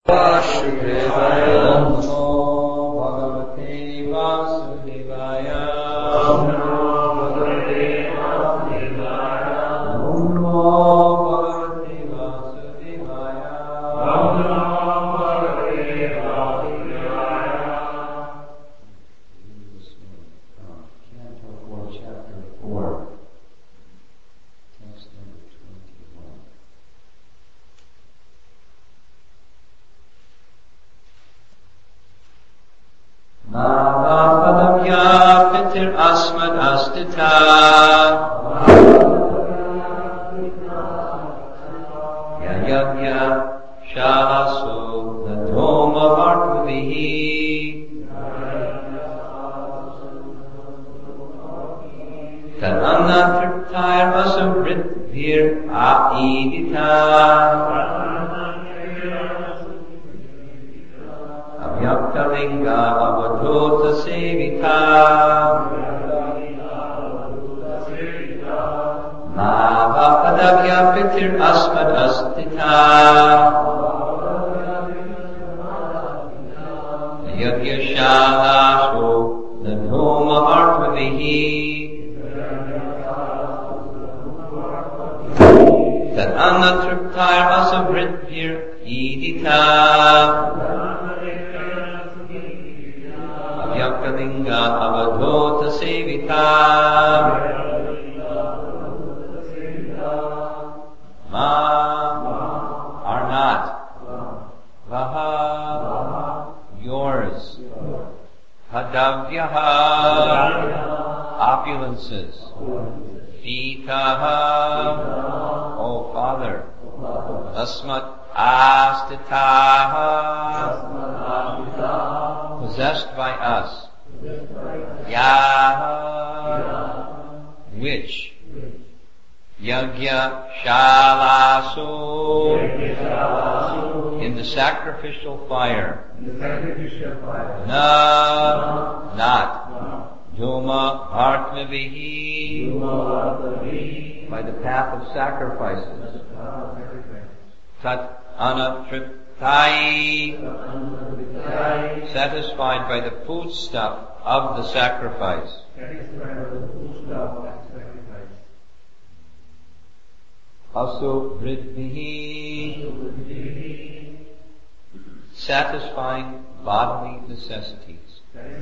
Vasudevaya. Om Namo Bhagavate Vasudevaya. Om Namo Bhagavate Vasudevaya. Om Namo Bhagavate Vasudevaya. Om Namo Bhagavate Vasudevaya. Canto 4, Chapter 4. Text number 21. Padamya pitir asmad astita Yajya shalaso nadoma vartvavihi Tananna triptair vasavritvir aidita Avyaktalinga avadhota sevita Mavapadavya pitir asmad astita Yagya shalasho nadhoma artvavihi Tat anatriptair asavritvir idita Avyaktalinga avadhota sevita Ma are not Vaha yours Hadavyaha opulences Pitaha O Father Asmat astitaha possessed by us Yaha which Yagya shalasu in the sacrificial fire Na not Yoma Bhartmavihi by the path of sacrifices Tat anatriptai satisfied by the foodstuff of the sacrifice. Also vridvihi satisfying bodily necessities.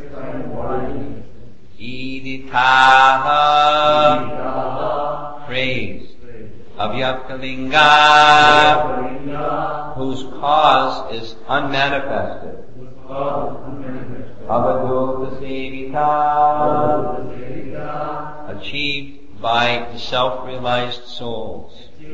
Iditaha praised. Avyaktalinga whose cause is unmanifested. Avadhota sevita achieved by the self-realized souls.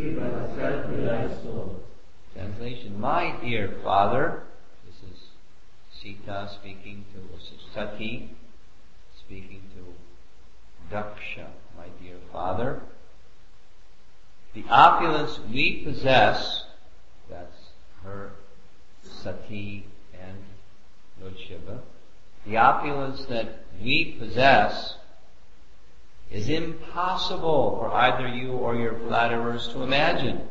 Translation: my dear Father, this is Sita speaking to Sati, speaking to Daksha, my dear Father. The opulence we possess, that's her Sati and Lord Shiva, the opulence that we possess is impossible for either you or your flatterers to imagine.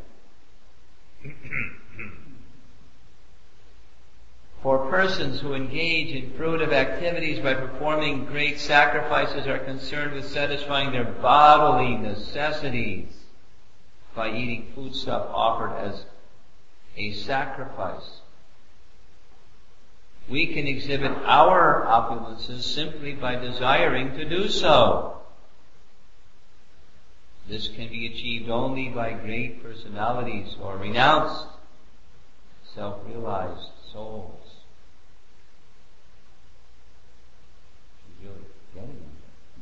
For persons who engage in fruitive activities by performing great sacrifices are concerned with satisfying their bodily necessities by eating foodstuff offered as a sacrifice. We can exhibit our opulences simply by desiring to do so. This can be achieved only by great personalities or renounced, self-realized souls. She's really getting it.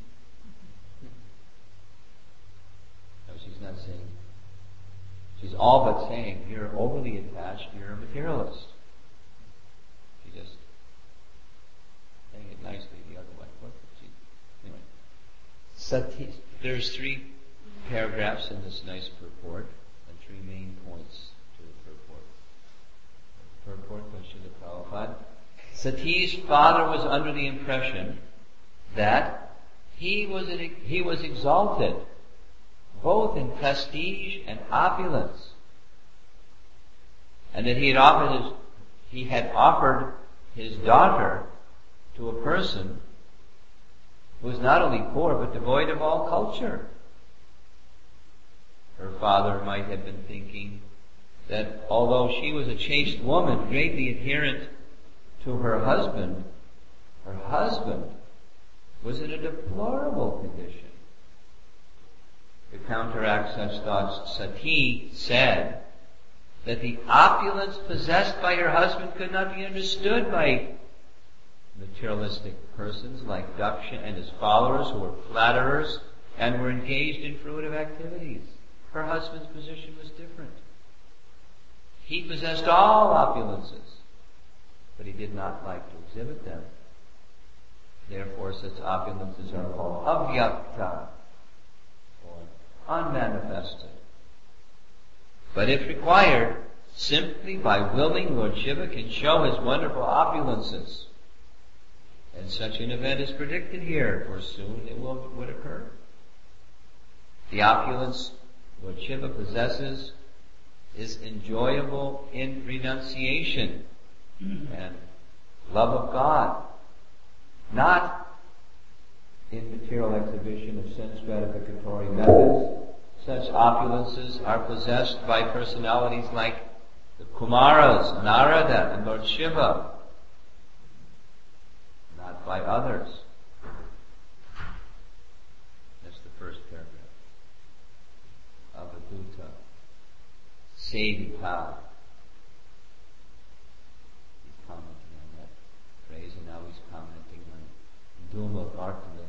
No, she's not saying. She's all but saying, you're overly attached, you're a materialist. She just saying it nicely the other way. Anyway. Sati, there's 3 paragraphs in this nice purport, and 3 main points to the purport. Purport by Srila Prabhupada. Sati's father was under the impression that he was exalted both in prestige and opulence, and that he had offered he had offered his daughter to a person who was not only poor but devoid of all culture. Her father might have been thinking that although she was a chaste woman, greatly adherent to her husband was in a deplorable condition. To counteract such thoughts, Sati said that the opulence possessed by her husband could not be understood by materialistic persons like Daksha and his followers, who were flatterers and were engaged in fruitive activities. Her husband's position was different. He possessed all opulences, but he did not like to exhibit them. Therefore, such opulences are called avyakta, or unmanifested. But if required, simply by willing, Lord Shiva can show his wonderful opulences. And such an event is predicted here, for soon it would occur. The opulence Lord Shiva possesses is enjoyable in renunciation and love of God, not in material exhibition of sense gratificatory methods. Such opulences are possessed by personalities like the Kumaras, Narada, and Lord Shiva, not by others. That's the first paragraph. Avadhuta, Sevita. He's commenting on that phrase, and now he's commenting on Dhuma Vartaventihi.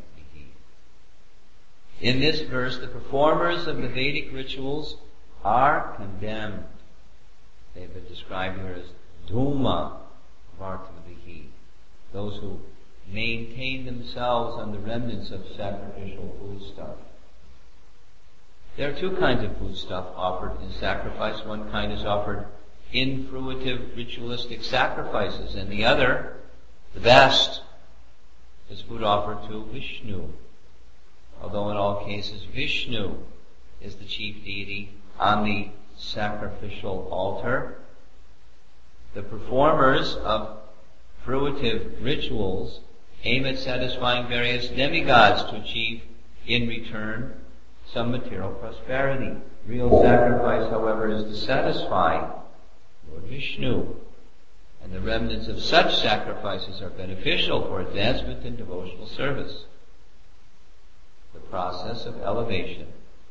In this verse, the performers of the Vedic rituals are condemned. They've been described here as Dhuma Vartaventihi, those who maintain themselves on the remnants of sacrificial foodstuff. There are two kinds of foodstuff offered in sacrifice. One kind is offered in fruitive ritualistic sacrifices, and the other, the best, is food offered to Vishnu. Although in all cases Vishnu is the chief deity on the sacrificial altar, the performers of fruitive rituals aim at satisfying various demigods to achieve, in return, some material prosperity. Real sacrifice, however, is to satisfy Lord Vishnu, and the remnants of such sacrifices are beneficial for advancement in devotional service. The process of elevation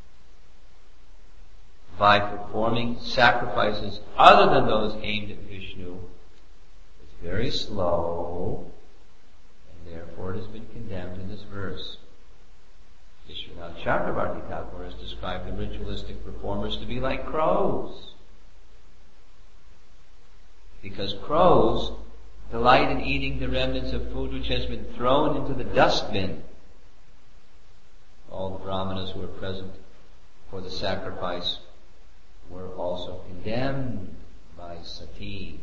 by performing sacrifices other than those aimed at Vishnu is very slow, and therefore it has been condemned in this verse. Vishwanath Chakravarti Thakur has described the ritualistic performers to be like crows, because crows delight in eating the remnants of food which has been thrown into the dustbin. All the brahmanas who were present for the sacrifice were also condemned by Sati.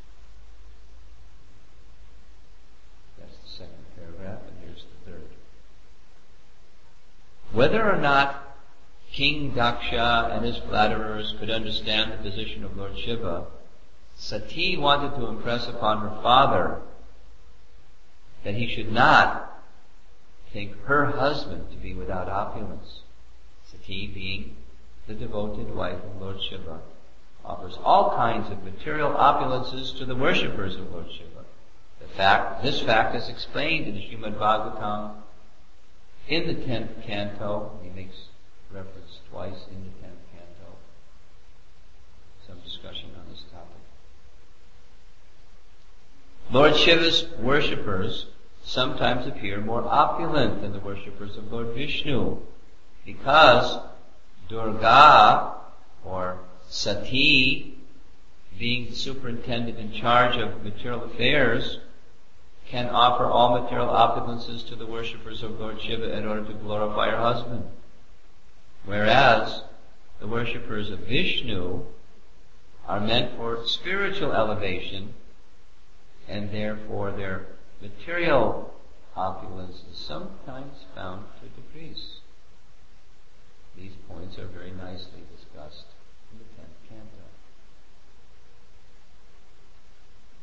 That's the second paragraph, and here's the third. Whether or not King Daksha and his flatterers could understand the position of Lord Shiva, Sati wanted to impress upon her father that he should not think her husband to be without opulence. Sati, being the devoted wife of Lord Shiva, offers all kinds of material opulences to the worshippers of Lord Shiva. This fact is explained in Srimad Bhagavatam in the 10th canto. He makes reference twice in the 10th canto. Some discussion on this topic. Lord Shiva's worshippers sometimes appear more opulent than the worshippers of Lord Vishnu, because Durga, or Sati, being the superintendent in charge of material affairs, can offer all material opulences to the worshippers of Lord Shiva in order to glorify her husband. Whereas the worshippers of Vishnu are meant for spiritual elevation, and therefore their material opulence is sometimes found to decrease. These points are very nicely discussed in the 10th canto.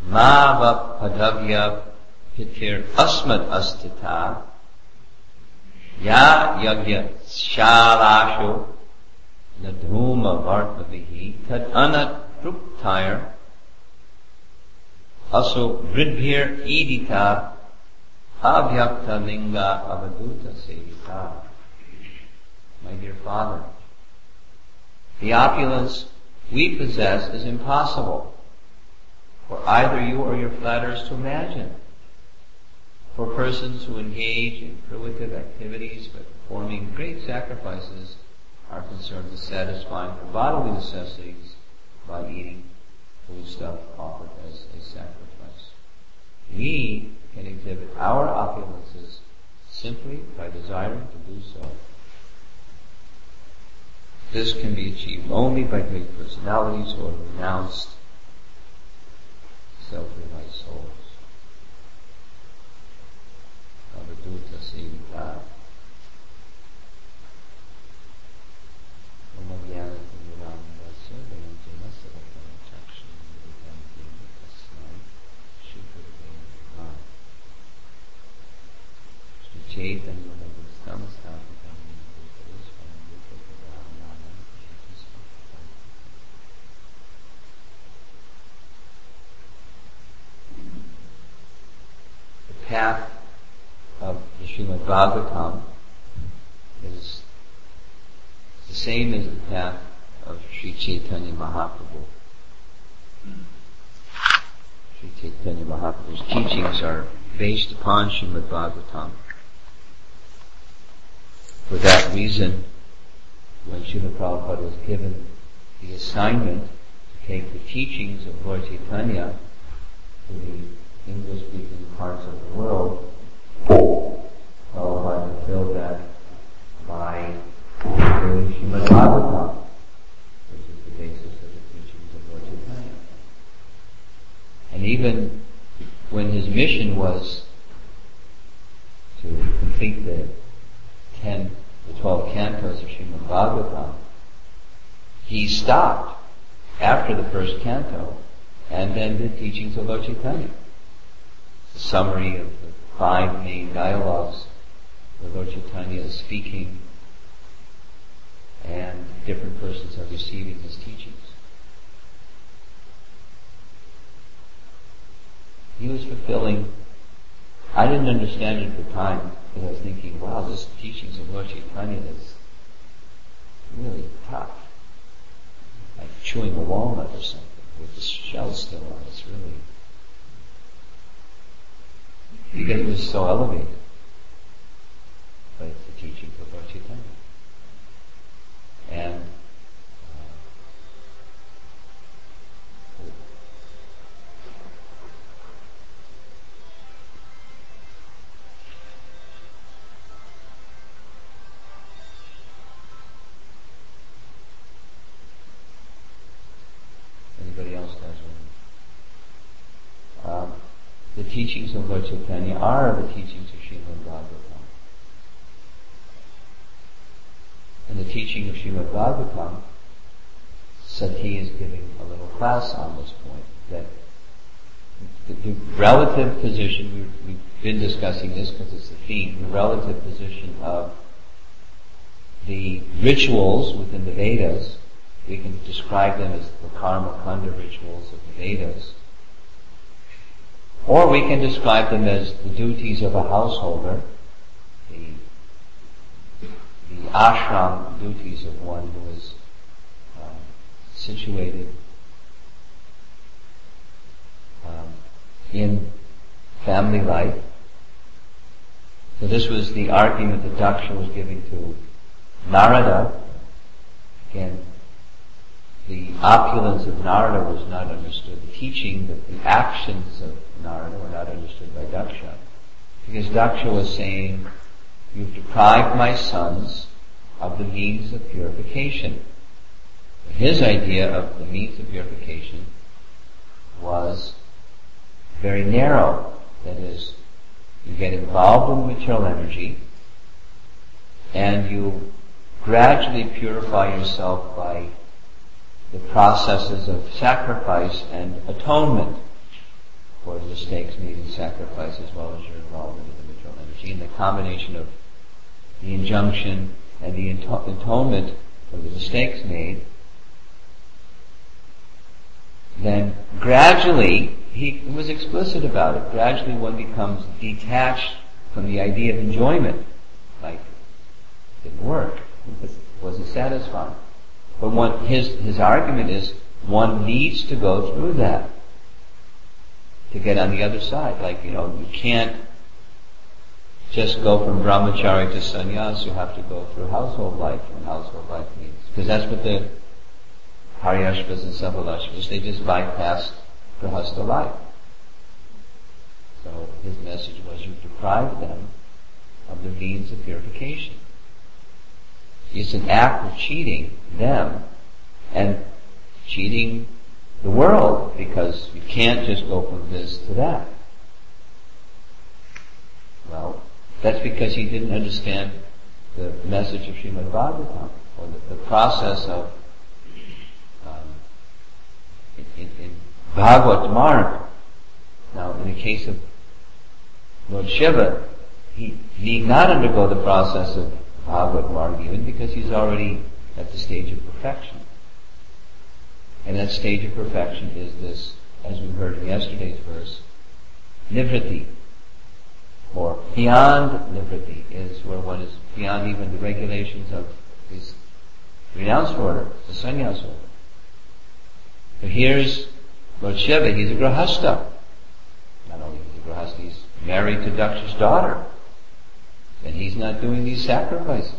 Mava padavya pitir asmat astita ya yagya shalasho nadhuma vartavihi tad anat truptayar aso vridbhir edita avyakta linga avaduta sevita. My dear Father, the opulence we possess is impossible for either you or your flatterers to imagine. For persons who engage in fruitive activities by performing great sacrifices are concerned with satisfying their bodily necessities by eating foodstuff offered as a sacrifice. We can exhibit our opulences simply by desiring to do so. This can be achieved only by great personalities who have renounced self-realized souls. Avaduta sevita. The path of the Srimad Bhagavatam is the same as the path of Sri Chaitanya Mahaprabhu. Sri Chaitanya Mahaprabhu's teachings are based upon Srimad Bhagavatam. For that reason, when Srila Prabhupada was given the assignment to take the teachings of Lord Chaitanya to the English-speaking parts of the world, Prabhupada fulfilled that by doing Srimad Bhagavatam, which is the basis of the teachings of Lord Chaitanya. And even when his mission was to complete the 12 cantos of Srimad Bhagavatam, he stopped after the first canto and then did teachings of Lord Chaitanya. A summary of the 5 main dialogues where Lord Chaitanya is speaking and different persons are receiving his teachings. He was fulfilling, I didn't understand it at the time, because I was thinking, wow, this teachings of Lord Chaitanya is really tough. Like chewing a walnut or something with the shell still on. It's really, because it was so elevated. But it's the teachings of Lord Chaitanya. And anybody else has one? The teachings of Lord Chaitanya are the teachings of Srimad Bhagavatam. In the teaching of Srimad Bhagavatam, Sati is giving a little class on this point, that the relative position, we've been discussing this because it's the theme, the relative position of the rituals within the Vedas. We can describe them as the Karma Kanda rituals of the Vedas. Or we can describe them as the duties of a householder, the ashram duties of one who is situated in family life. So this was the argument that Daksha was giving to Narada. Again, the opulence of Narada was not understood. The teaching, the actions of Narada were not understood by Daksha. Because Daksha was saying, you've deprived my sons of the means of purification. His idea of the means of purification was very narrow. That is, you get involved in material energy and you gradually purify yourself by the processes of sacrifice and atonement. for the mistakes made in sacrifice as well as your involvement with the material energy. And the combination of the injunction and the atonement for the mistakes made, then gradually, he was explicit about it, gradually one becomes detached from the idea of enjoyment. Like, it didn't work, it wasn't satisfying. But his argument is, one needs to go through that to get on the other side. Like, you can't just go from brahmacharya to sannyas, you have to go through household life, and household life means. Because that's what the Haryashvas and Sabalashvas, they just bypassed grihastha life. So his message was, you deprive them of the means of purification. It's an act of cheating them and cheating the world, because you can't just go from this to that. Well, that's because he didn't understand the message of Srimad Bhagavatam, or the process of in Bhagavad Marg. Now, in the case of Lord Shiva, he need not undergo the process of Bhagavad Marg even, because he's already at the stage of perfection. And that stage of perfection is this, as we heard in yesterday's verse, nivritti, or beyond nivritti, is where one is beyond even the regulations of his renounced order, the sannyas order. So here's Lord Shiva, he's a grihastha. Not only is he a grihastha, he's married to Daksha's daughter. And he's not doing these sacrifices.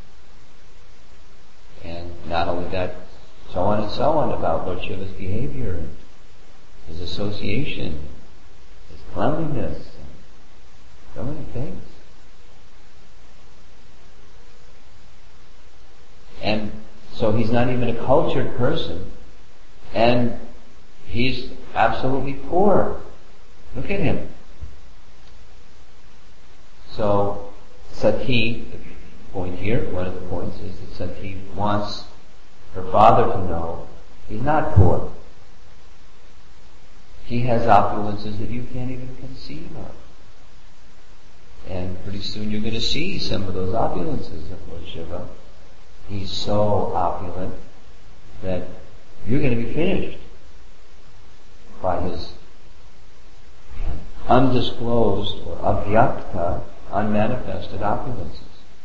And not only that, so on and so on about Lord Shiva's behavior, and his association, his cleanliness, and so many things. And so he's not even a cultured person, and he's absolutely poor. Look at him. So Sati, the point here, one of the points is that Sati wants her father to know he's not poor. He has opulences that you can't even conceive of. And pretty soon you're going to see some of those opulences of Lord Shiva. He's so opulent that you're going to be finished by his undisclosed or avyakta, unmanifested opulences.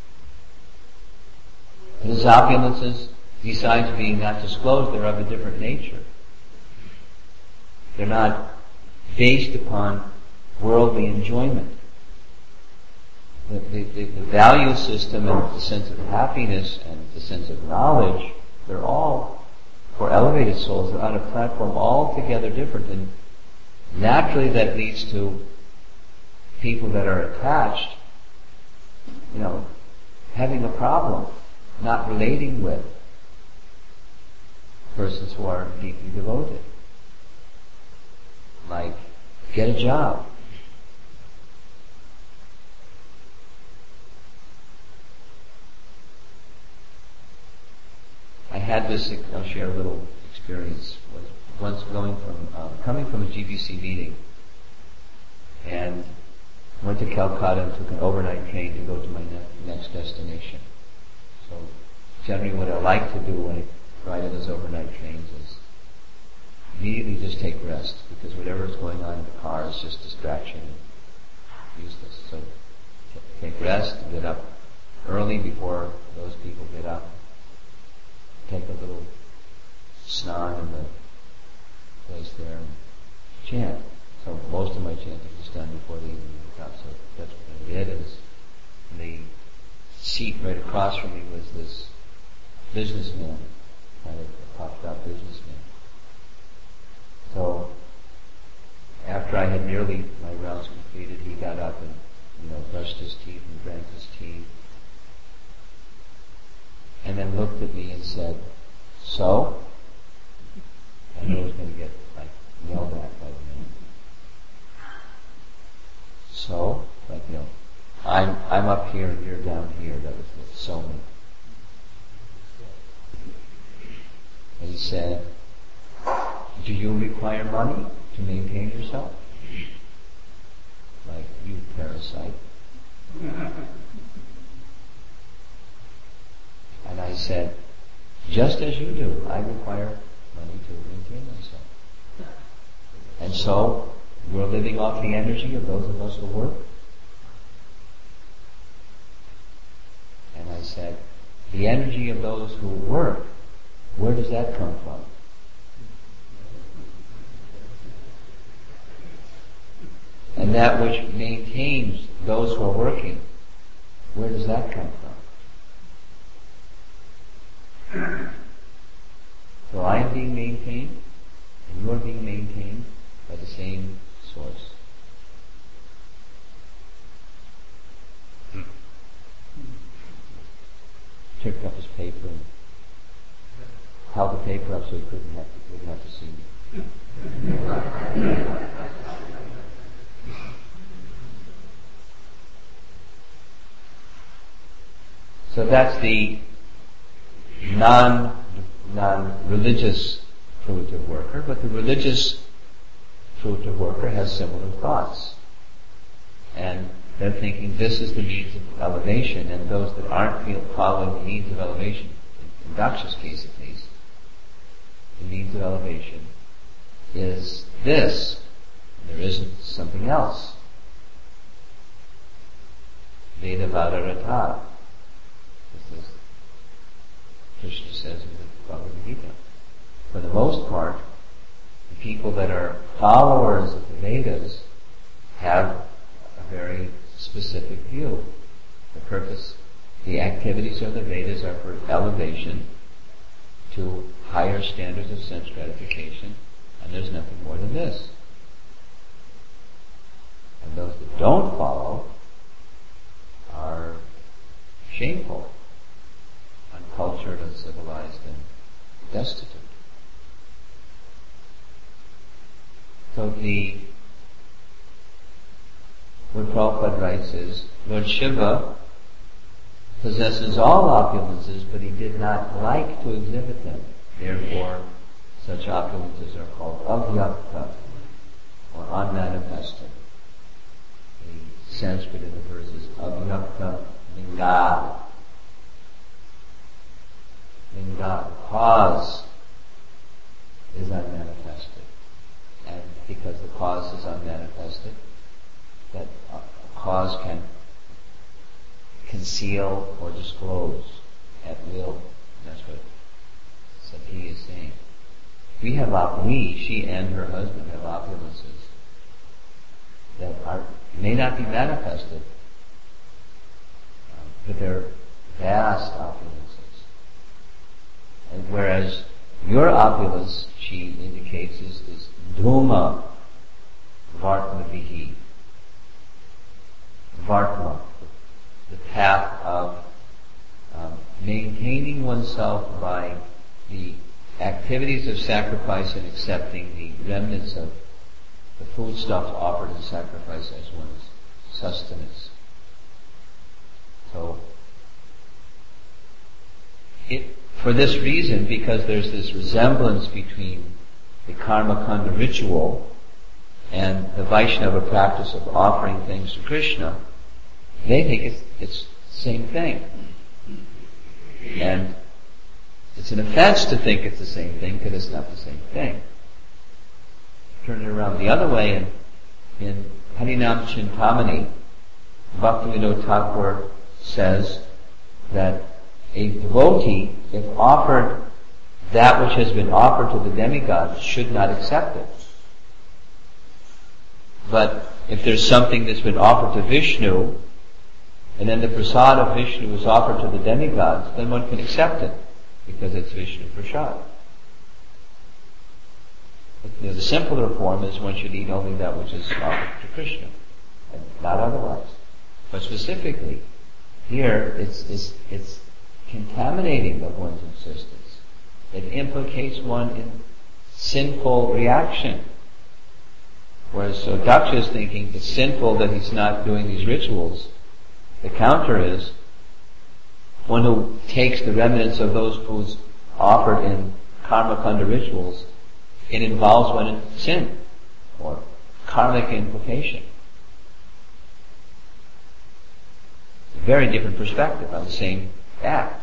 His opulences, besides being not disclosed, they're of a different nature. They're not based upon worldly enjoyment. The value system and the sense of happiness and the sense of knowledge, they're all, for elevated souls, they're on a platform altogether different. And naturally that leads to people that are attached, having a problem, not relating with persons who are deeply devoted. Like, get a job. I had this, I'll share a little experience, was once coming from a GBC meeting, and went to Calcutta and took an overnight train to go to my next destination. So generally what I like to do when I ride in those overnight trains is immediately just take rest, because whatever is going on in the car is just distraction and useless. So take rest, get up early before those people get up, take a little snan in the place there and chant. So most of my chanting is done before the evening wake up. So that's what I did. Is the seat right across from me was this businessman, kind of a puffed up businessman. So after I had nearly my rounds completed, he got up and brushed his teeth and drank his tea, and then looked at me and said, "So?" I knew I was going to get yelled at by the man. So, I'm up here and you're down here. That was what so meant. And he said, "Do you require money to maintain yourself?" like you parasite. And I said, just as you do, I require money to maintain myself. And so, we're living off the energy of those of us who work. And I said, the energy of those who work, where does that come from? And that which maintains those who are working, where does that come from? So I am being maintained, and you are being maintained by the same source. Took up his paper and held the paper up so he wouldn't have to see me. So that's the non-religious fruitive worker, but the religious fruitive worker has similar thoughts. And they're thinking this is the means of elevation, and those that aren't following the means of elevation, in Daksha's case at least, the means of elevation is this. There isn't something else. Vedavada rata. This is Krishna says in the Bhagavad Gita. For the most part, the people that are followers of the Vedas have a very specific view. The purpose, the activities of the Vedas are for elevation to higher standards of sense gratification, and there's nothing more than this. And those that don't follow are shameful, uncultured, uncivilized, and destitute. So what Prabhupada writes is, Lord Shiva possesses all opulences, but he did not like to exhibit them. Therefore, such opulences are called avyakta, or unmanifested. The Sanskrit in the verse is avyakta linga. Linga, the cause is unmanifested. And because the cause is unmanifested, that cause can conceal or disclose at will. That's what Sati is saying. She and her husband have opulences that may not be manifested, but they're vast opulences. And whereas your opulence, she indicates, is dhuma vartma vihi. Vartma, the path of maintaining oneself by the activities of sacrifice and accepting the remnants of the foodstuffs offered in sacrifice as one's sustenance. So, for this reason, because there's this resemblance between the karma kanda ritual and the Vaishnava practice of offering things to Krishna, they think it's the same thing. And it's an offense to think it's the same thing, because it's not the same thing. Turn it around the other way, in Harinam Chintamani, Bhaktivinoda Thakur says that a devotee, if offered that which has been offered to the demigods, should not accept it. But if there's something that's been offered to Vishnu, and then the prasad of Vishnu is offered to the demigods, then one can accept it, because it's Vishnu prasad. The simpler form is one should eat only that which is offered to Krishna, and not otherwise. But specifically, here it's contaminating of one's existence. It implicates one in sinful reaction. Whereas so Daksha is thinking it's sinful that he's not doing these rituals. The counter is one who takes the remnants of those foods offered in karma kanda rituals, it involves one in sin or karmic implication. very different perspective on the same act.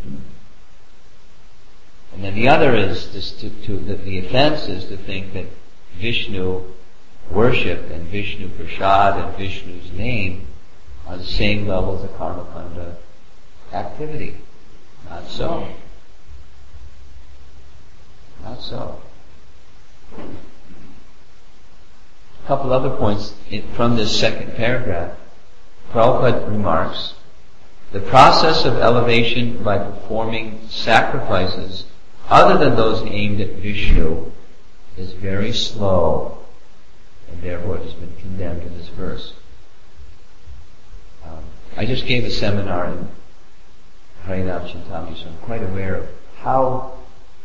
And then the other is the offense is to think that Vishnu worship and Vishnu prasad and Vishnu's name are the same level as a karma kanda activity. Not so. Not so. A couple other points from this second paragraph. Prabhupada remarks, the process of elevation by performing sacrifices other than those aimed at Vishnu is very slow, and therefore it has been condemned in this verse. I just gave a seminar in Harinam Chintamani, so I'm quite aware of how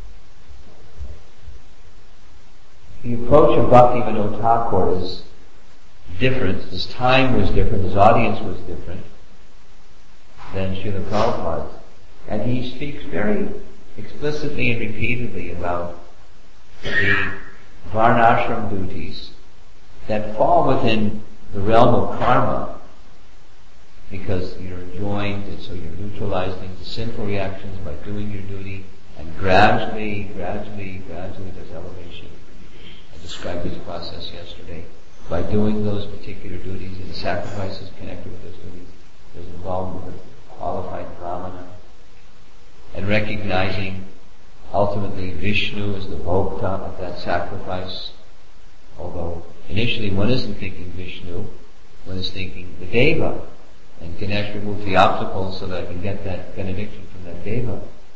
the approach of Bhaktivinoda Thakur is different. His time was different, his audience was different than Srila Prabhupada's. And he speaks very explicitly and repeatedly about the varnashram duties that fall within the realm of karma, because you're enjoined, and so you're neutralizing the sinful reactions by doing your duty, and gradually there's elevation. I described this process yesterday. By doing those particular duties and the sacrifices connected with those duties, there's involvement with qualified brahmana, and recognizing ultimately Vishnu as the bhokta of that sacrifice, although initially one isn't thinking Vishnu, one is thinking the deva, and Ganesh removes the obstacles so that I can get that benediction from that deva.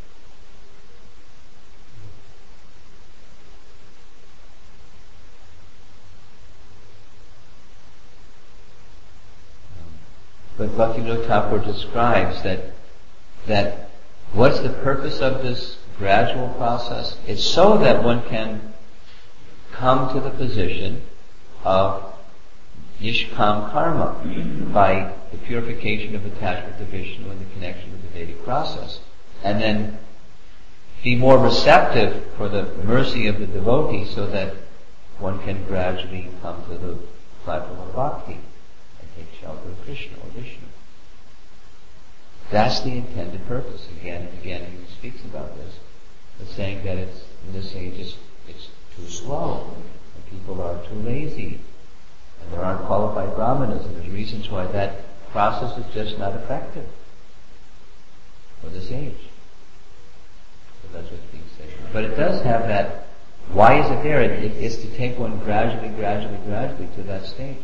But Bhaktivinoda Thakur describes that what's the purpose of this gradual process? It's so that one can come to the position of Nishkam karma by the purification of attachment to Vishnu and the connection with the Vedic process. And then be more receptive for the mercy of the devotee so that one can gradually come to the platform of bhakti. Take shelter of Krishna or Vishnu. That's the intended purpose. Again and again he speaks about this. But saying that it's, in this age, it's too slow, and people are too lazy, and there aren't qualified brahmanas, and there's reasons why that process is just not effective for this age. So that's what's being said. But it does have that, why is it there? It's to take one gradually to that stage.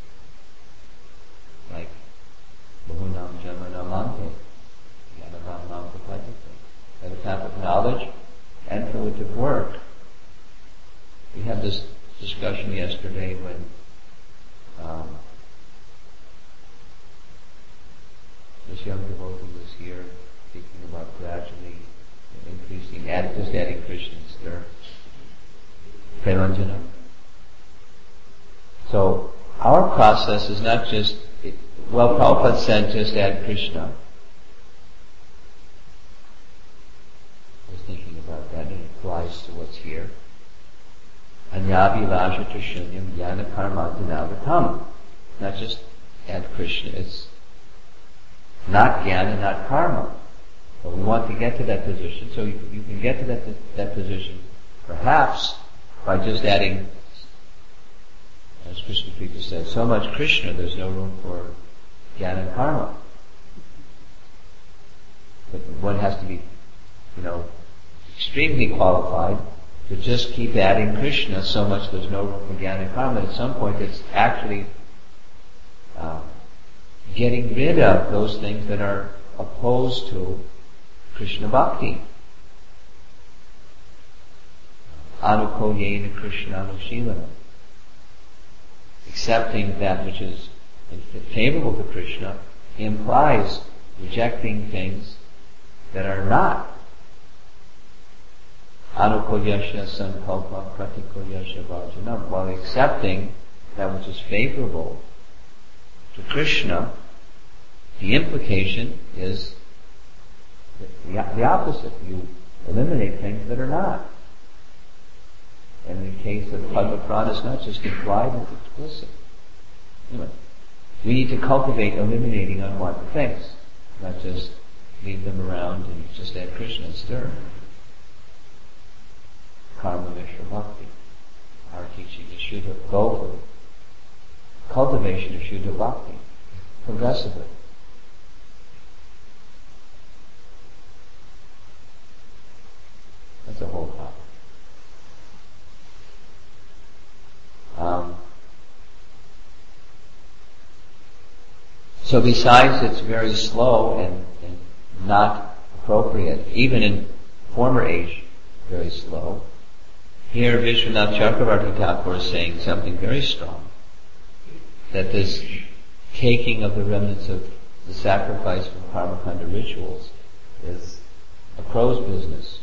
Like Bahunam Jamanamante, Yanavam Prapadyate. At the path of knowledge and fruitive work. We had this discussion yesterday when this young devotee was here speaking about gradually increasing, just adding Krishna's there. Premanjana. So our process is not just, Prabhupada said just add Krishna. I was thinking about that, and it applies to what's here. Anyavilajata shunyam jnana karmadhanavatam. Not just add Krishna, it's not jnana, not karma. But we want to get to that position, so you can get to that position perhaps by just adding, as Krishna Prabhupada said, so much Krishna, there's no room for jnana and karma. But one has to be, extremely qualified to just keep adding Krishna so much there's no room for jnana and karma. At some point it's actually getting rid of those things that are opposed to Krishna bhakti. Anukolyena Krishna anushilana. Accepting that which is favorable to Krishna implies rejecting things that are not. Anukolyasya sankalpa pratikolyasya varjanam. While accepting that which is favorable to Krishna, the implication is the opposite. You eliminate things that are not. And in the case of Padma Prana, it's not just implied, it's explicit. Anyway, We need to cultivate eliminating unwanted things, not just leave them around and just add Krishna and stir. Karma Mishra Bhakti. Our teaching is Shuddha. Go for the cultivation of Shuddha Bhakti, progressively. That's a whole topic. So besides it's very slow and not appropriate, even in former age, very slow, here Vishwanath Chakravarti Thakur is saying something very strong, that this taking of the remnants of the sacrifice from Karmakanda rituals is a crow's business.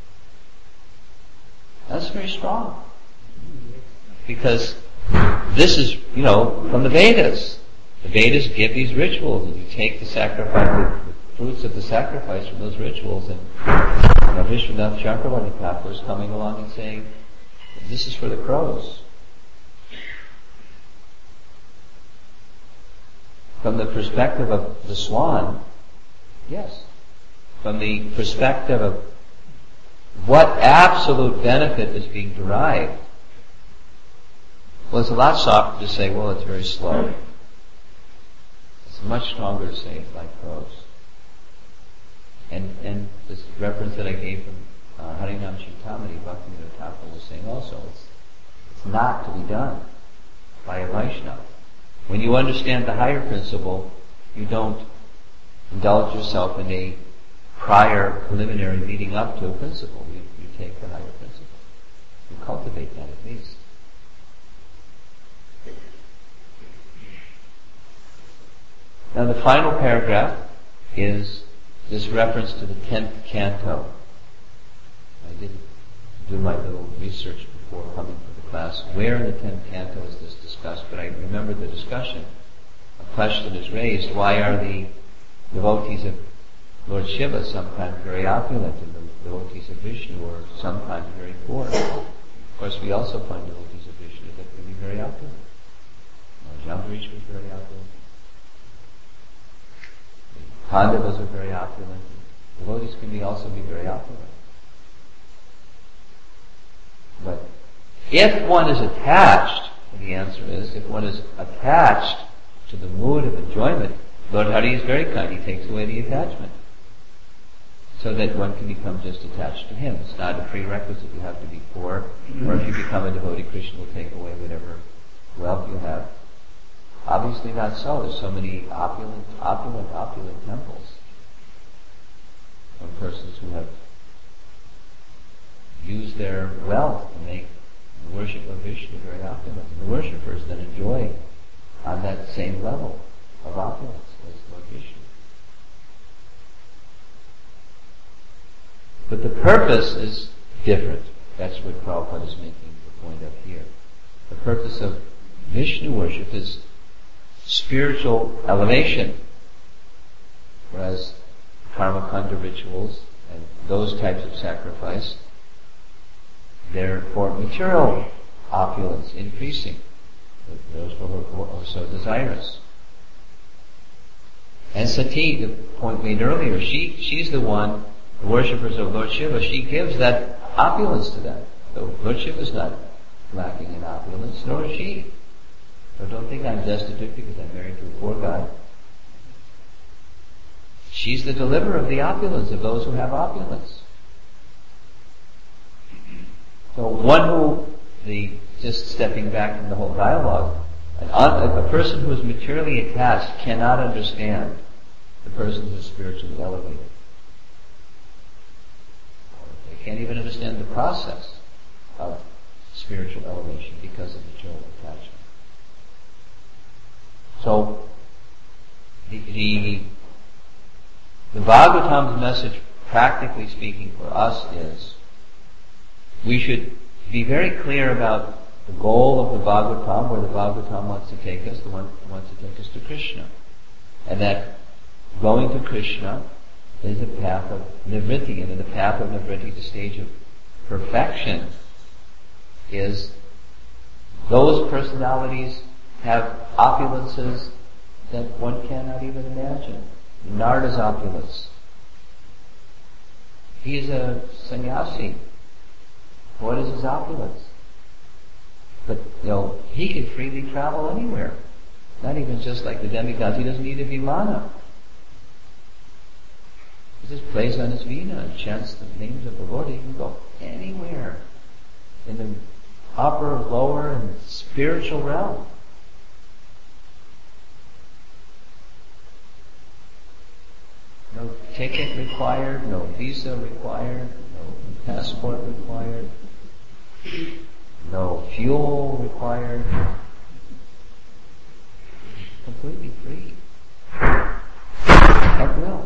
That's very strong. Because this is, from the Vedas. The Vedas give these rituals, and you take the sacrifice, the fruits of the sacrifice from those rituals, and Vishwanath Chakravarti Thakur is coming along and saying, this is for the crows. From the perspective of the swan, yes. From the perspective of what absolute benefit is being derived, well, it's a lot softer to say, well, it's very slow. It's much stronger to say it's like crows. And this reference that I gave from Harinam Chintamani, Bhaktivinoda Thakur was saying also, it's not to be done by a Vaishnava. When you understand the higher principle, you don't indulge yourself in a prior preliminary leading up to a principle. You take the higher principle. You cultivate that at least. Now the final paragraph is this reference to the 10th canto. I didn't do my little research before coming to the class. Where in the 10th canto is this discussed? But I remember the discussion. A question is raised, why are the devotees of Lord Shiva sometimes very opulent and the devotees of Vishnu are sometimes very poor? Of course, we also find devotees of Vishnu that can be very opulent. Jambarish was very opulent. Pandavas are very opulent. Devotees can also be very opulent. But if one is attached, the answer is, if one is attached to the mood of enjoyment, Lord Hari is very kind. He takes away the attachment. So that one can become just attached to Him. It's not a prerequisite you have to be poor, or if you become a devotee, Krishna will take away whatever wealth you have. Obviously not so. There's so many opulent temples of persons who have used their wealth to make the worship of Vishnu very opulent. And the worshippers then enjoy on that same level of opulence as Lord Vishnu. But the purpose is different. That's what Prabhupada is making the point of here. The purpose of Vishnu worship is spiritual elevation, whereas Karmakanda rituals and those types of sacrifice, they're for material opulence, increasing, those who are so desirous. And Sati, the point made earlier, she's the one, the worshippers of Lord Shiva, she gives that opulence to them. So Lord Shiva is not lacking in opulence, nor is she. So don't think I'm destitute because I'm married to a poor guy. She's the deliverer of the opulence of those who have opulence. So one who, just stepping back from the whole dialogue, a person who is materially attached cannot understand the person who is spiritually elevated. They can't even understand the process of spiritual elevation because of material attachment. So, the Bhagavatam's message, practically speaking for us, is we should be very clear about the goal of the Bhagavatam, where the Bhagavatam wants to take us, wants to take us to Krishna. And that going to Krishna is a path of nivritti, and in the path of nivritti, the stage of perfection is those personalities have opulences that one cannot even imagine. Narada's opulence. He is a sannyasi. What is his opulence? But, he can freely travel anywhere. Not even just like the demigods. He doesn't need a vimana. He just plays on his veena and chants the names of the Lord. He can go anywhere in the upper, lower, and spiritual realm. No ticket required, no visa required, no passport required, no fuel required. Completely free. At will.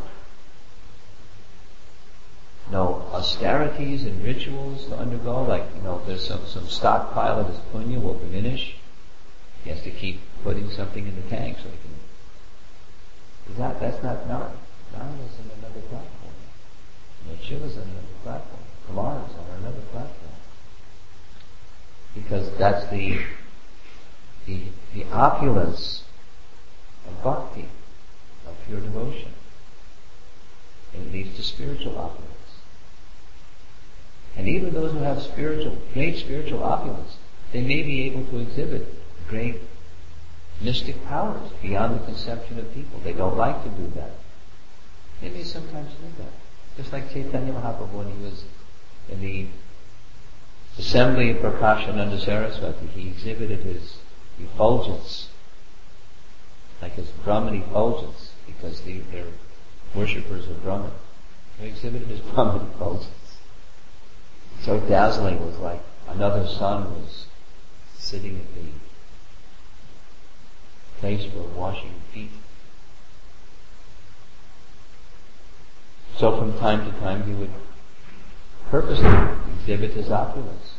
No austerities and rituals to undergo, like, there's some stockpile of his punya will diminish. He has to keep putting something in the tank so he can... That's not Narada. Narada's on another platform. Shiva's on another platform. Kumara's on another platform. Because that's the opulence of bhakti, of pure devotion. And it leads to spiritual opulence. And even those who have great spiritual opulence, they may be able to exhibit great mystic powers beyond the conception of people. They don't like to do that. They may sometimes do that. Just like Chaitanya Mahaprabhu when he was in the assembly of Prakashananda Saraswati, he exhibited his effulgence, like his Brahman effulgence, because they're worshippers of Brahman. He exhibited his Brahman effulgence. So dazzling, it was like another sun was sitting at the place for washing feet. So from time to time he would purposely exhibit his opulence,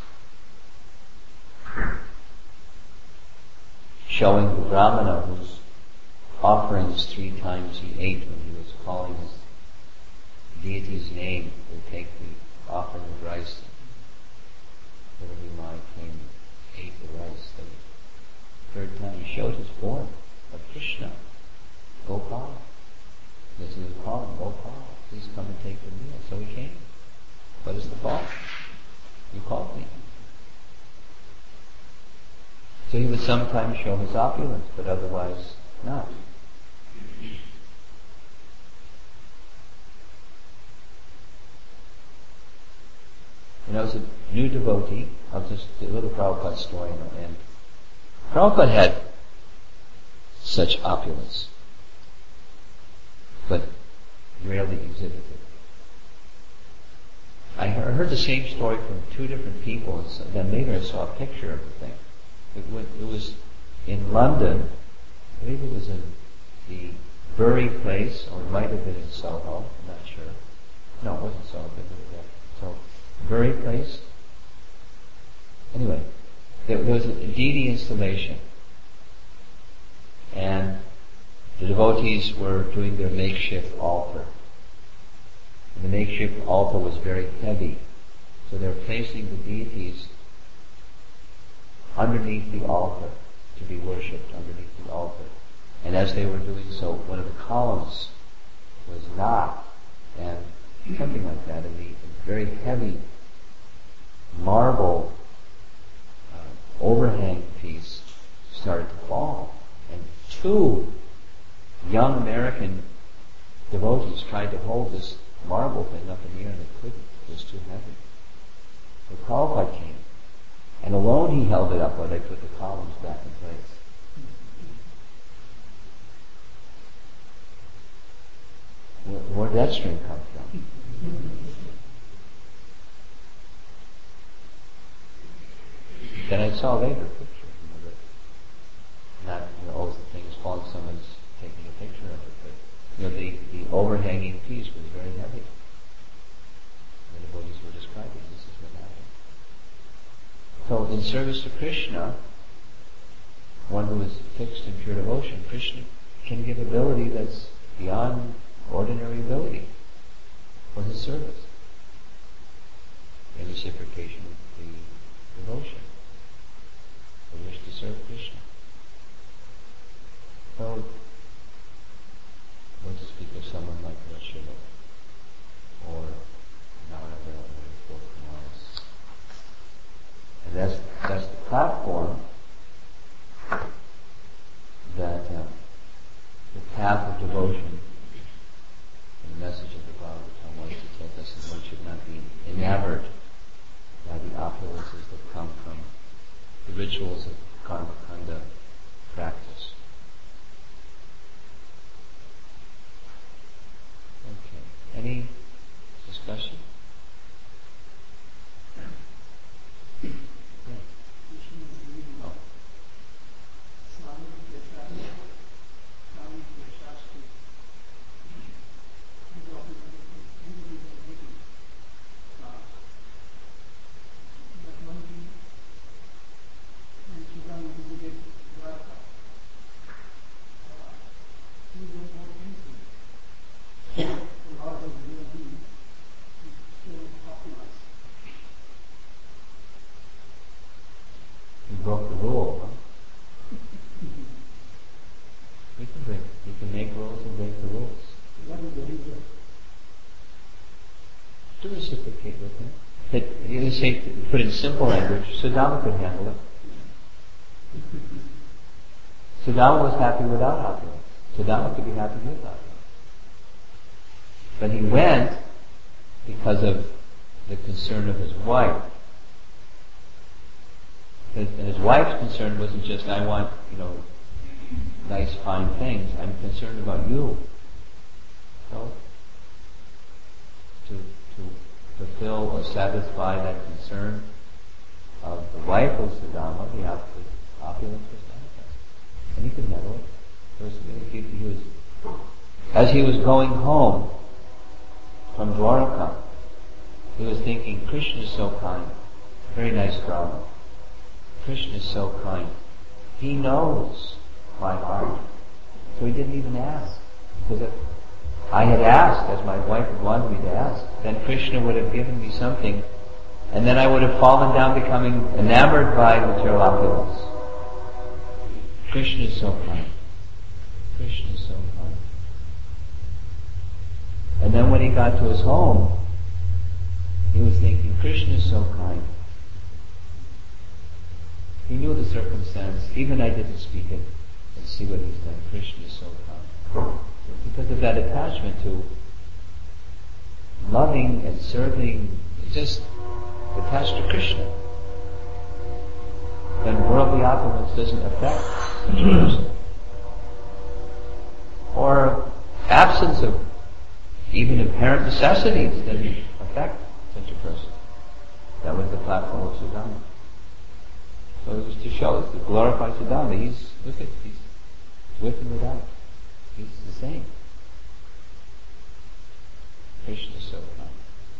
showing the Brahmana whose offerings 3 times he ate when he was calling his deity's name. He would take the offering of rice, whenever Nimai came, ate the rice. The 3rd time he showed his form of Krishna, Gopal. As he was calling, Gopal, please come and take the meal. So he came. What is the fault? You called me. So he would sometimes show his opulence, but otherwise not. As a new devotee, I'll just do a little Prabhupada story in the end. Prabhupada had such opulence, but rarely exhibited. I heard the same story from 2 different people, and then later I saw a picture of the thing. It was in London. I believe it was in the Bury Place, or it might have been in Soho. I'm not sure. No, it wasn't Soho. So Bury Place. Anyway, there was a deity installation, and the devotees were doing their makeshift altar. And the makeshift altar was very heavy, so they were placing the deities underneath the altar to be worshipped underneath the altar. And as they were doing so, one of the columns was knocked, and something like that, and the very heavy marble overhang piece started to fall. And 2 young American devotees tried to hold this marble thing up in the air, and they couldn't. It was too heavy. So Prabhupada came, and alone he held it up while they put the columns back in place. Where did that string come from? Then I saw later a picture, all the things falling, someone's taking a picture of it, but the overhanging piece was very heavy. And the devotees were describing this is what happened. So in service to Krishna, one who is fixed in pure devotion, Krishna can give ability that's beyond ordinary ability for his service. In reciprocation of the devotion, the wish to serve Krishna. So Any discussion? Yeah. Oh. He broke the rule. Huh? We can make rules and break the rules. What is the reason? To reciprocate with him. You say, put it in simple language, Sudama could handle it. Sudama was happy without opulence. Sudama could be happy with opulence. But he went because of the concern of his wife. And his wife's concern wasn't just, I want, nice, fine things. I'm concerned about you. So, to fulfill or satisfy that concern of the wife of Sudama, the opulence was manifest. And he could handle it. As he was going home from Dwaraka, he was thinking, Krishna is so kind. Very nice drama. Krishna is so kind. He knows my heart. So he didn't even ask. Because if I had asked, as my wife had wanted me to ask, then Krishna would have given me something, and then I would have fallen down becoming enamored by material opulence. Krishna is so kind. Krishna is so kind. And then when he got to his home, he was thinking, Krishna is so kind. He knew the circumstance, even I didn't speak it, and see what he's done. Krishna is so kind. Because of that attachment to loving and serving, just attached to Krishna. Then worldly opulence doesn't affect such a person. Or absence of even apparent necessities doesn't affect such a person. That was the platform of Sudama. So it was to show us, to glorify Sudama. He's with and without. He's the same. Krishna is so kind.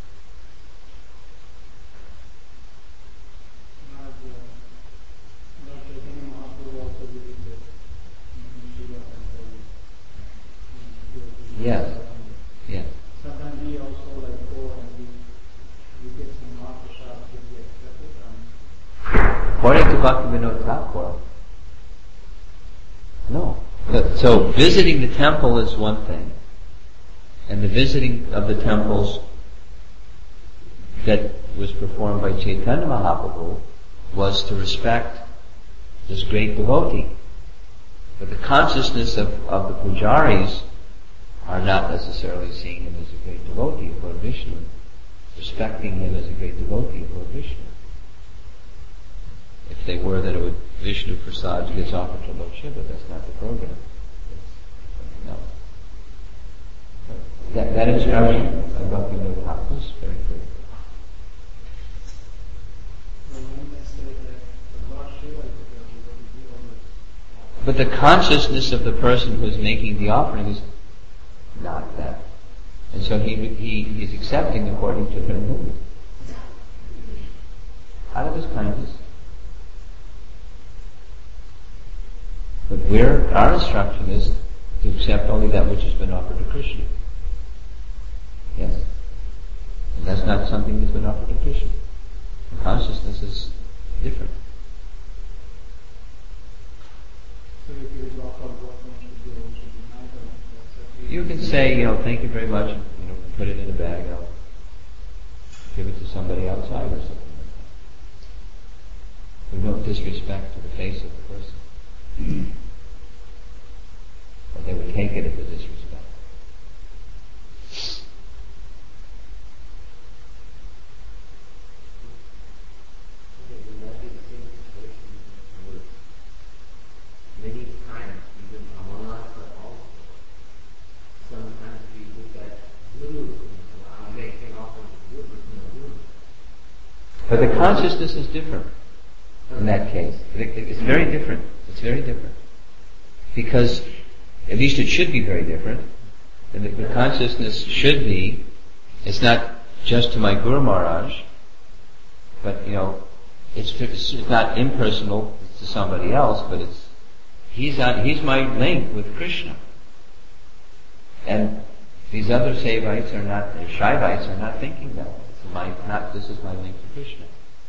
Yes. Yes. Sometimes we also go and we get some aftershocks to be accepted. According to Bhaktivinoda Thakur, no. So visiting the temple is one thing, and the visiting of the temples that was performed by Chaitanya Mahaprabhu was to respect this great devotee. But the consciousness of the pujaris are not necessarily seeing him as a great devotee of Lord Vishnu, respecting him as a great devotee of Lord Vishnu. If they were, that it would Vishnu Prasad gets offered to Lord Shiva. That's not the program. No. That instruction of Bhaktivinoda Thakur is very clear. But the consciousness of the person who is making the offering is not that. And so he's accepting according to their mood. Out of his kindness. But our instruction is to accept only that which has been offered to Krishna. Yes? And that's not something that's been offered to Krishna. The consciousness is different. So if you would offer what one should do, should be nice, You can say, thank you very much, and, put it in a bag, and I'll give it to somebody outside or something like that. With no disrespect to the face of the person. But they would take it as a disrespect. Many times, even Amarnath, but also sometimes we look at Guru But the consciousness is different in that case. It's very different. It's very different. Because, at least it should be very different. And the consciousness should be, it's not just to my Guru Maharaj, but it's not impersonal to somebody else, but he's my link with Krishna. And these other Saivites are not, or Shaivites are not thinking that way. This is my link to Krishna.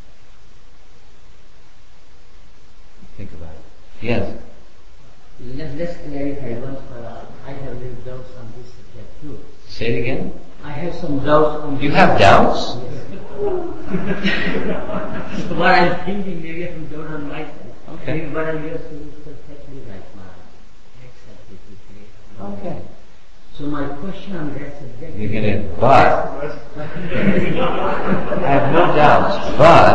Think about it. Yes? Let's clarify once for all. I have little doubts on this subject too. Say it again? I have some doubts on You have doubts? Yes. What I'm thinking, maybe I have doubt on myself. Okay. Maybe what I'm just saying is perfectly right, man. Accept it with me. Okay. So my question on that subject You're going to, but, I have no doubts, but,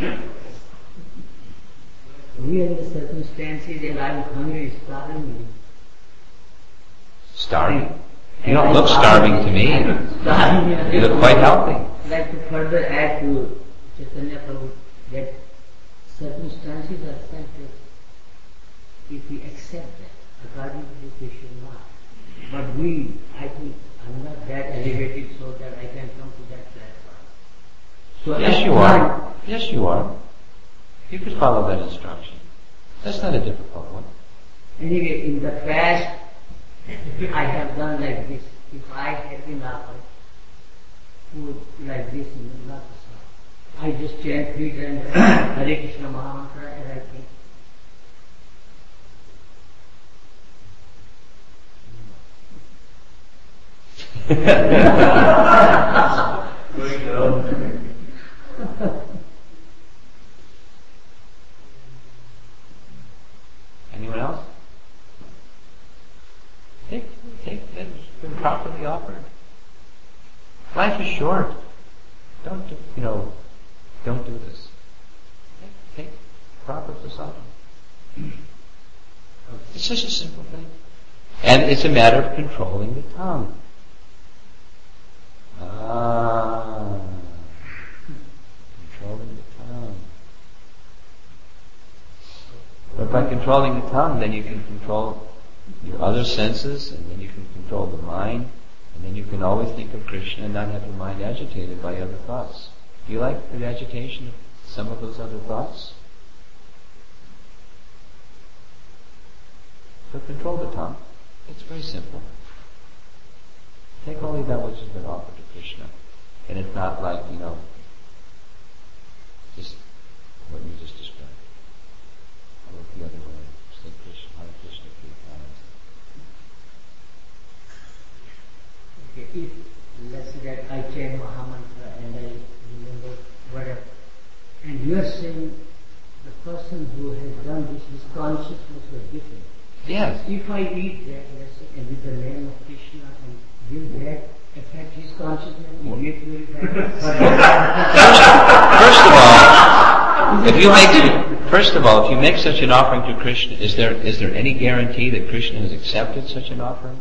really the circumstances and I'm hungry, starving me. starving. You don't look starving to me. Starving me. You look quite healthy. I'd like to further add to Chaitanya Prabhu that circumstances are such that if we accept that, according to this we should not. But I think, I'm not that elevated so that I can come to that platform. So Yes, you are. Yes, you are. You could follow that instruction. That's not a difficult one. Anyway, in the past, I have done like this. If I had been offered food like this, not so. I just chant 3 times Hare Krishna Mahamantra and I think. Anyone else? Take that's been properly offered. Life is short. Don't do this. Take proper prasadam. It's such a simple thing. And it's a matter of controlling the tongue. Controlling the tongue. But by controlling the tongue, then you can control your other senses, and then you can control the mind, and then you can always think of Krishna and not have your mind agitated by other thoughts. Do you like the agitation of some of those other thoughts? So control the tongue. It's very simple. Take only that which has been offered to Krishna. And it's not like, just what you just described. Or the other way. Say Krishna, Hare Krishna, 3 times. Okay, if let's say that I chant Mahamantra and I remember whatever, and you are saying the person who has done this, his consciousness was different. Yes. If I eat that, let's say, and with the name of Krishna and will that affect his consciousness? First of all, if you make such an offering to Krishna, is there any guarantee that Krishna has accepted such an offering?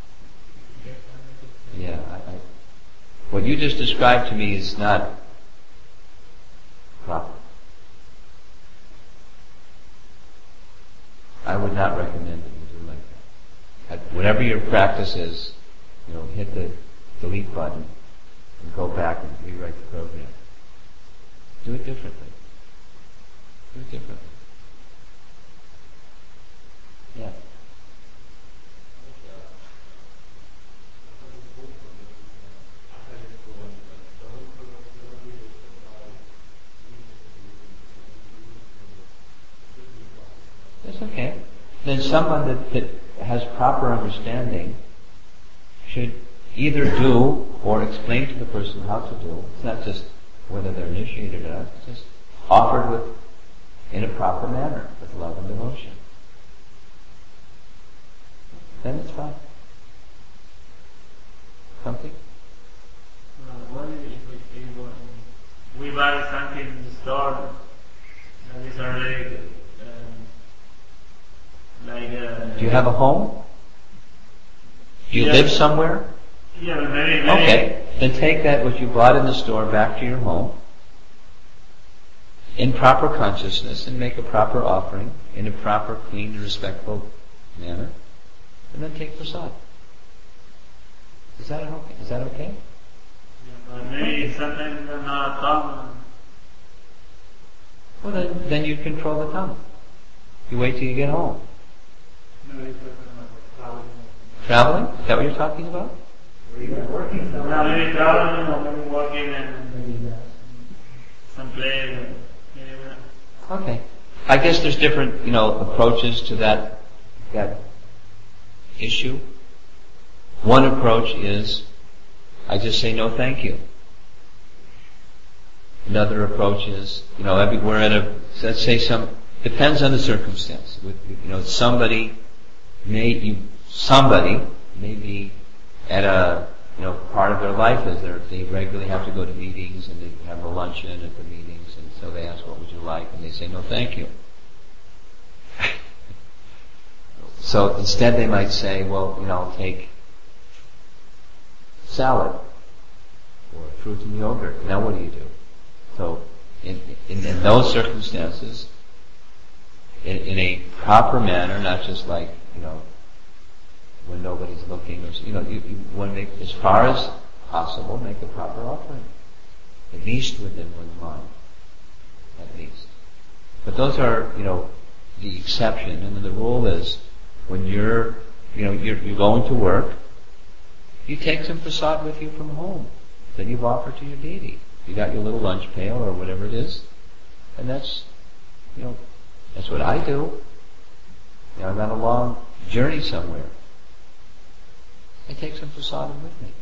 Yeah. What you just described to me is not proper. I would not recommend that you do like that. Whatever your practice is, hit the delete button and go back and rewrite the program. Do it differently. Do it differently. Yeah. That's okay. Then someone that has proper understanding should either do or explain to the person how to do. It's not just whether they're initiated or not. It's just offered in a proper manner with love and devotion. Then it's fine. Something? What is it we buy something in the store? These are Do you have a home? Do you live somewhere? Yeah, very. Okay. Then take that which you bought in the store back to your home in proper consciousness and make a proper offering in a proper, clean, respectful manner, and then take prasad. Is that okay? Is that okay? Yeah, but maybe sometimes they're not a problem. Well, then you control the tongue. You wait till you get home. No, he's talking about traveling. Traveling? Is that what you're talking about? Or even working somewhere. Yeah, maybe traveling or maybe working in Maybe some place. Maybe Okay. I guess there's different, approaches to that issue. One approach is, I just say no thank you. Another approach is, everywhere let's say depends on the circumstance. Somebody may be at a, part of their life is they regularly have to go to meetings and they have a luncheon at the meetings, and so they ask, what would you like? And they say, no thank you. So instead they might say, well, I'll take salad or fruit and yogurt. Now what do you do? So in those circumstances, in a proper manner, not just like, when nobody's looking, or you want to make, as far as possible, make a proper offering. At least within one's mind. At least. But those are, the exception, and then the rule is, when you're going to work, you take some prasad with you from home. Then you've offered to your deity. You got your little lunch pail or whatever it is, and that's what I do. I'm on a long journey somewhere. I take some prasadam with me.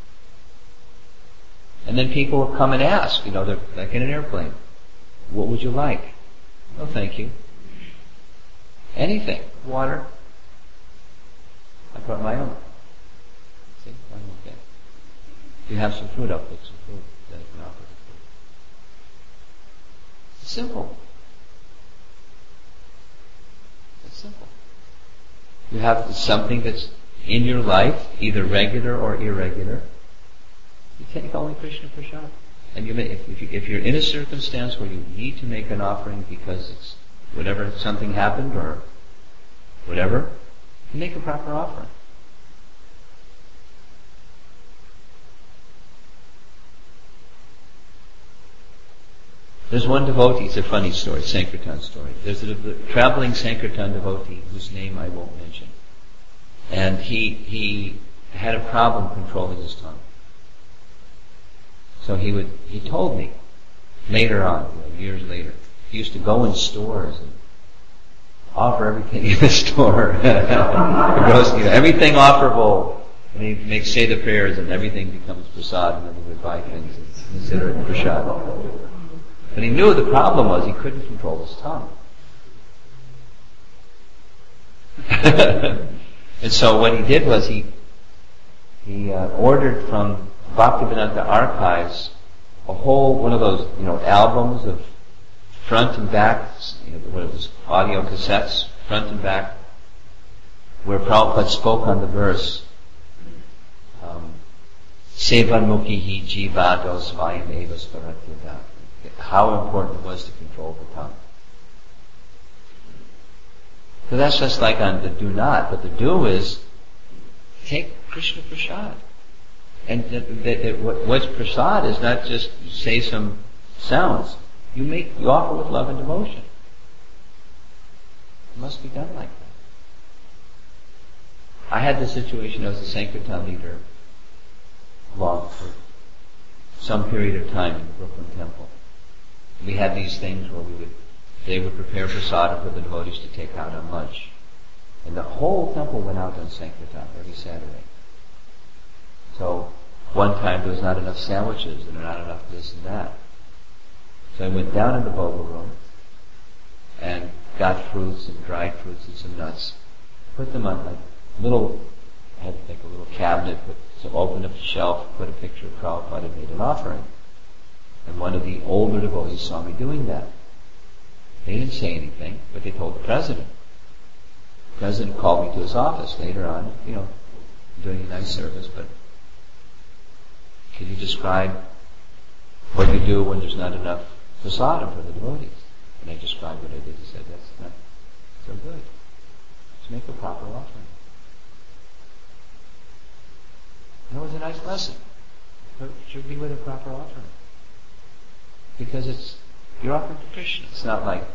And then people will come and ask, they're like in an airplane. What would you like? No, thank you. Anything. Water. I brought my own. See? I'm okay. If you have some fruit, I'll pick some fruit. Then I can offer the fruit. It's simple. It's simple. You have something that's in your life, either regular or irregular. You take only Krishna Prasad. And if you're in a circumstance where you need to make an offering because it's something happened or whatever, you make a proper offering. There's one devotee, it's a funny story, Sankirtan story. There's a traveling Sankirtan devotee whose name I won't mention. And he had a problem controlling his tongue. So he told me later on, years later, he used to go in stores and offer everything in the store. Everything offerable, and he'd say the prayers and everything becomes prasad, and then he would buy things and consider it prasad. But he knew the problem was he couldn't control his tongue. And so what he did was he ordered from Bhaktivedanta Archives a whole one of those albums of front and back, what it was, audio cassettes, front and back, where Prabhupada spoke on the verse, Sevanmukhihi jivado svayam eva svaratyada. How important it was to control the tongue. So that's just like on the do not, but the do is take Krishna Prasad. And what's prasad is not just say some sounds. You offer with love and devotion. It must be done like that. I had this situation, I was a Sankirtan leader for some period of time in the Brooklyn Temple. We had these things where they would prepare prasadam for the devotees to take out on lunch. And the whole temple went out on Sankirtan every Saturday. So one time there was not enough sandwiches and not enough this and that. So I went down in the bogle room and got fruits and dried fruits and some nuts. Put them on had like a little cabinet, opened up the shelf, put a picture of Prabhupada and made an offering. And one of the older devotees saw me doing that. They didn't say anything, but they told the president. The president called me to his office later on, doing a nice service, but can you describe what you do when there's not enough prasadam for the devotees. And I described what I did. He said, that's not so good. Let's make a proper offering. That was a nice lesson. It should be with a proper offering. Because you're offering to Krishna. It's not like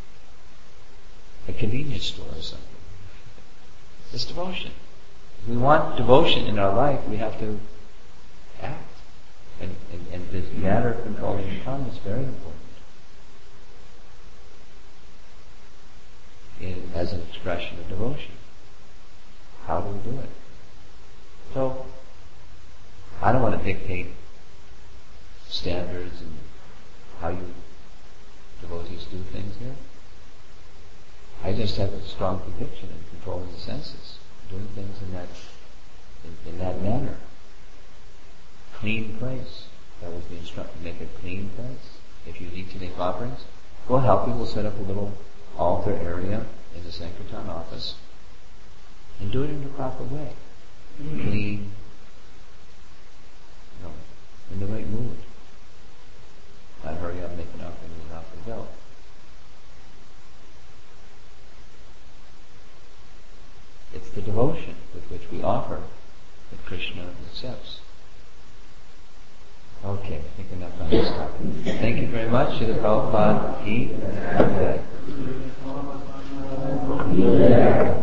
a convenience store or something. It's devotion. If we want devotion in our life, we have to act. And this matter of controlling the tongue is very important. As an expression of devotion. How do we do it? So, I don't want to dictate standards and how you devotees do things here. I just have a strong conviction in controlling the senses, doing things in that manner. Clean place. That was the instruction. Make a clean place. If you need to make offerings, we'll help you. We'll set up a little altar area in the Sankirtan office and do it in the proper way. Clean, in the right mood. Not hurry up, make an offering, and off we go. It's the devotion with which we offer that Krishna accepts. Okay, I think enough on this topic. Thank you very much. Srila Prabhupada. Ki.